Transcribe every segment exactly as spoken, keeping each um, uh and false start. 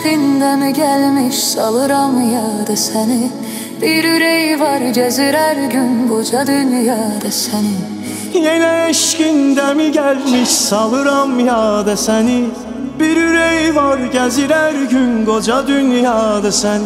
eşqində mi gəlmiş salıram yada səni. Bir ürək var gəzir hər gün qoca dünyada səni. Yenə eşqində mi gəlmiş salıram yada səni. Bir ürək var gəzir hər gün qoca dünyada səni.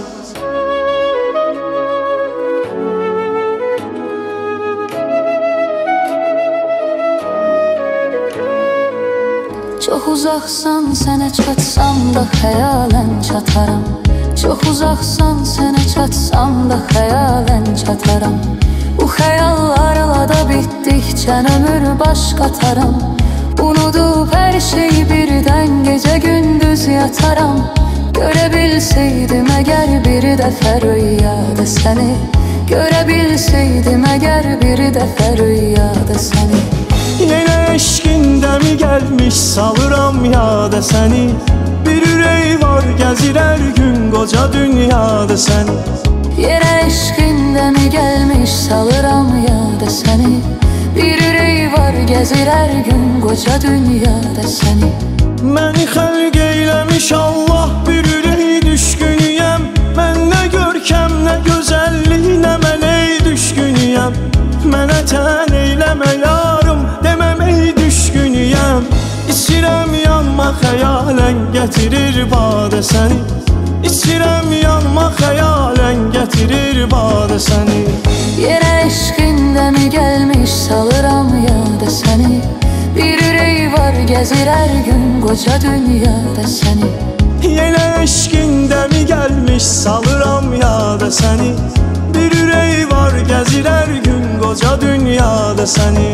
Çox uzaqsan sənə çatsam da xəyalən çataram. Çox uzaqsan sənə çatsam da xəyalən çataram. Bu xəyallarla da bitdikcə ömür baş qataram. Unudub hər şey birdən gecə gündüz yataram. Görə bilsəydim əgər bir dəfə rüyada səni. Görə bilsəydim əgər bir dəfə rüyada səni. Yenə eşqində mi gəlmiş salıram yada səni. Bir ürək var gəzir hər gün qoca dünyada səni. Yenə eşqində mi gəlmiş salıram yada səni. Bir ürək var gəzir hər gün qoca dünyada səni. Məni xəlq eyləmiş Allah bir ürək düşkünüyəm. Mən nə görkəm nə gözəllik nə mən ey düşkünüyəm. Mənə tən eyləmə yarım deməm ey düşkünüyəm. İçirəm yanma xəyalən gətirir badə səni. İçirəm yanma xəyalən gətirir badə səni. Yenə eşqində mi gəlmiş salıram yada səni. Bir ürək var gəzir hər gün qoca dünyada səni. Yenə eşqində mi gəlmiş salıram yada səni. Bir ürək var gəzir hər gün qoca dünyada səni.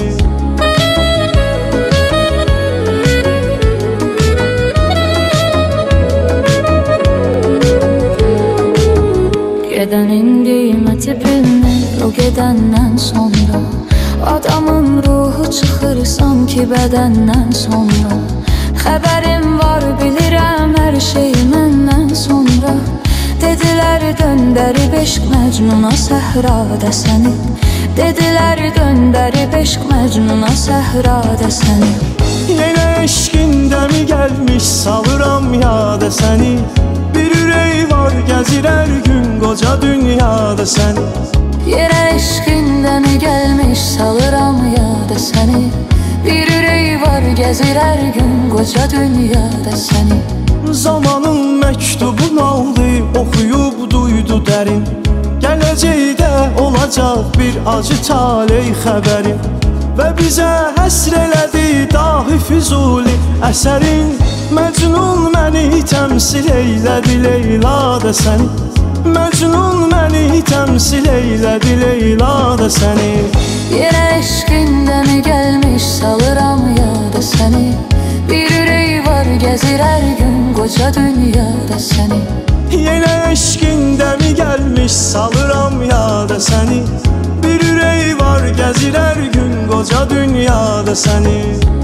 Gedən indi mətəbilmir o gedəndən sonra. Adamın ruhu çıxır sanki bədəndən sonra. Xəbərim var bilirəm hər şey məndən sonra. Dedilər döndərib eşq məcnuna səhrada səni. Dedilər döndərib eşq məcnuna səhrada səni. Yenə eşqində mi gəlmiş salıram yada səni. Bir ürək var gəzir hər gün qoca dünyada səni. Yenə eşqində mi gəlmiş salıram yada səni. Bir ürək var gəzir hər gün qoca dünyada səni. Zamanın məktubun aldı, oxuyub duydu dərin. Gələcəkdə olacaq bir acı taley xəbərin. Və bizə həsr elədi dahi Füzuli əsərin. Məcnun məni təmsil eylədi Leyla da səni. Məcnun məni təmsil eylədi Leyla da səni. Yenə eşqində mi gəlmiş salıram yada səni. Bir ürək var gəzir hər gün qoca dünyada səni. Yenə eşqində mi gəlmiş salıram yada səni. Bir ürək var gəzir hər gün qoca dünyada səni.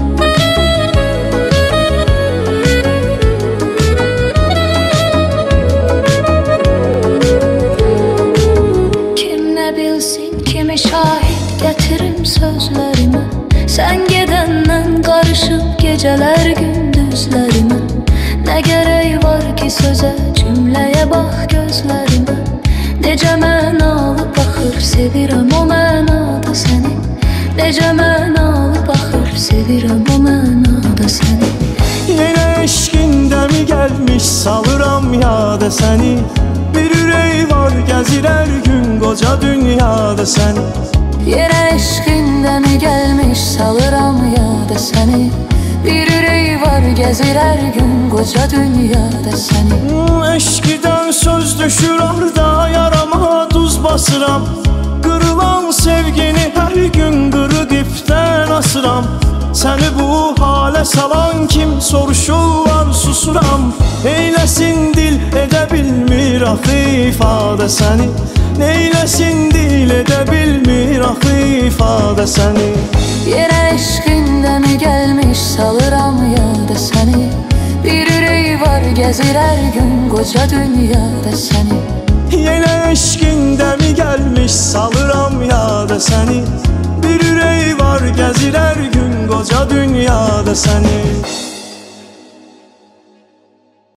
Kim nə bilsin kimi şahid gətirim sözlərimə. Sən gedəndən qarışıb gecələr gündüzlərimə. Nə gərək var ki sözə, cümləyə bax gözlərimə. Necə mənalı baxır, sevirəm o mənada səni. Necə mənalı baxır, sevirəm o mənada səni. Yenə eşqində mi gəlmiş salıram yada səni. Bir ürək var gəzir hər gün qoca dünyada səni. Yenə eşqində mi gəlmiş salıram yada səni. Bir ürək var gəzir hər gün qoca dünyada səni. Eşqidən söz düşür arda yarama duz basıram. Qırılan sevgini hər gün qırıq ipdən asıram. Səni bu halə salan kim soruşurlar susuram. Neyləsin dil edə bilmir axı ifadə səni. Neyləsin dil edə bilmir axı ifadə səni. Yenə eşqində mi gəlmiş salıram yada səni. Bir ürək var gəzir hər gün qoca dünyada səni. Yenə eşqində mi gəlmiş salıram yada səni. Bir ürək var gəzir hər gün qoca dünyada səni.